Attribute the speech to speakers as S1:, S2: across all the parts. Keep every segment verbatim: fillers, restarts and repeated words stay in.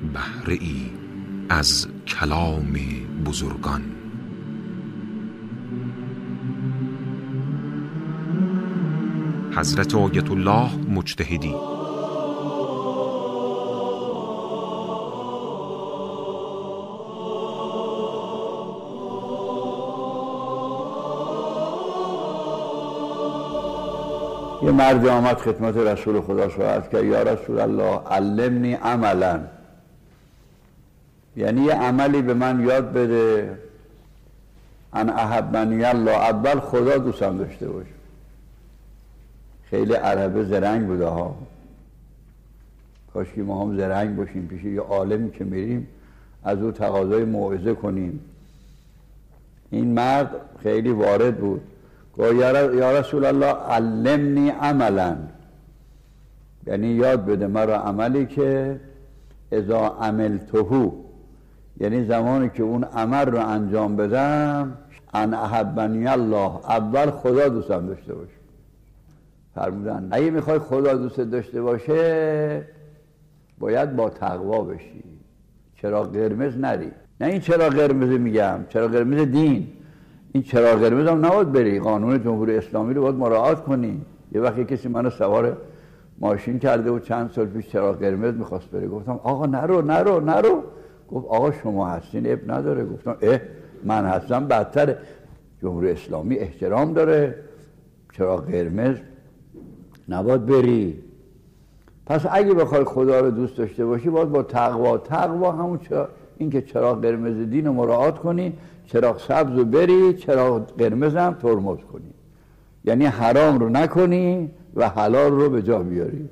S1: بهره ای از کلام بزرگان. حضرت آیت الله مجتهدی.
S2: یه مرد آمد خدمت رسول خدا شد که یا رسول الله علمنی عملا، یعنی یه عملی به من یاد بده. ان احبنی الله، اول خدا دوستم داشته باش. خیلی عربه زرنگ بوده ها، کاش که ما هم زرنگ باشیم، پیش یه عالمی که میریم از او تقاضای موعظه کنیم. این مرد خیلی وارد بود، گفت یا رسول الله علمنی عملا، یعنی یاد بده مرا عملی که اذا عملتهو، یعنی زمانی که اون عمل رو انجام بدم ان احبنی الله، اول خدا دوستم داشته باشه. فرمودن اگه میخوای خدا دوست داشته باشه باید با تقوا بشی، چراغ قرمز نری. نه این چراغ قرمز میگم، چراغ قرمز دین. این چراغ قرمز هم نباید بری، قانون جمهوری اسلامی رو باید مراعات کنی. یه وقتی کسی منو سوار ماشین کرده و چند سال پیش چراغ قرمز میخواست بره، گفتم آقا نرو نرو نرو. گفت آقا شما هستین اب نداره. گفتم اه من هستم بدتره. جمهوری اسلامی احترام داره، چراغ قرمز نباید بری. پس اگه بخوای خدا رو دوست داشته باشی باید با تقوا. تقوا همون چرا این که چراغ قرمز دین رو مراعات کنی، چراغ سبز رو بری، چراغ قرمز هم ترمز کنی، یعنی حرام رو نکنی و حلال رو به جا بیاری.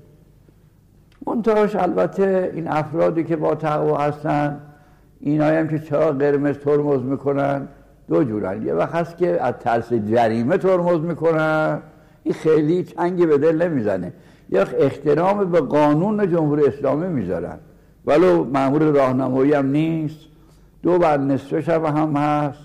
S2: منتهاش البته این افرادی که با تقوا هستن، اینایی هم که چراغ قرمز ترمز میکنن دو جورن. یه وقت هست که از ترس جریمه ترمز میکنن، این خیلی چنگی به دل نمیزنه. یا احترام به قانون جمهوری اسلامی میذارن ولو مأمور راهنمایی هم نیست، دو بر نصف شب هم هست،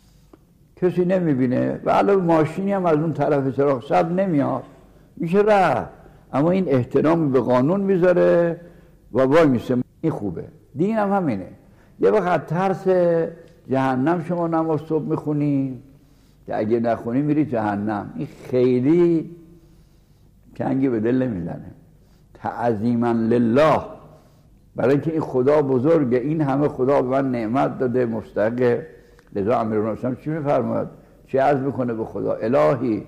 S2: کسی نمیبینه و علاوه ماشینی هم از اون طرف چراغ سبز نمیاد، میشه رفت. اما این احترام به قانون میذاره و وای میسه. این خوبه. دین هم همینه. یه وقت ترس جهنم شما نماز صبح میخونی که اگه نخونی میری جهنم، این خیلی کنگی به دل نمیزنه. تعظیما لله، برای اینکه این خدا بزرگه، این همه خدا به من نعمت داده، مستحق. لذا امیرالمومنین چی میفرماید؟ چی عرض میکنه به خدا؟ الهی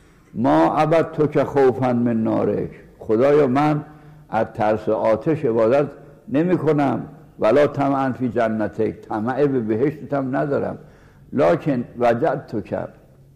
S2: ما عبدتک که خوفا من نارک، خدایا من از ترس آتش عبادت نمی کنم، ولا طمعا فی جنتک، طمع به بهشتت هم ندارم، لکن وجدتک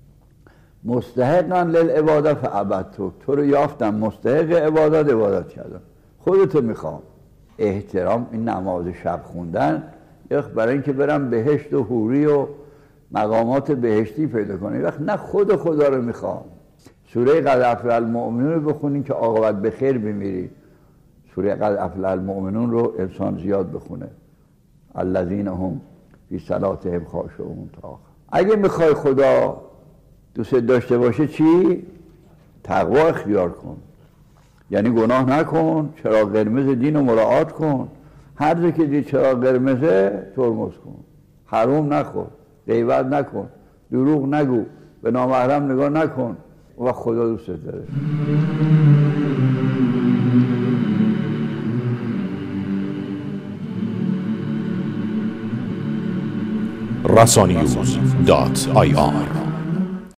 S2: مستحقا للعبادت فعبدتک، تو رو یافتم مستحق عبادت، عبادت کردم، خودتو میخوام. احترام این نماز شب خوندن برای اینکه برم بهشت و حوری و مقامات بهشتی پیدا کنم، وقت نه خود خدا رو میخوام. سوره قد افلح المؤمنون رو بخونین که عاقبت به خیر بمیری. سوره قد افلح المؤمنون رو انسان زیاد بخونه. الذین هم فی صلاتهم خاشعون تا آخر. اگه میخوای خدا دوست داشته باشه چی؟ تقوا اختیار کن، یعنی گناه نکن، چراغ قرمز دین رو مراعات کن، هر جا که دید چراغ قرمزه ترمز کن، حرام نخور، غیبت نکن، دروغ نگو، به نامحرم نگاه نکن و خدا دوست داره.
S1: رسانیوز دات آی آر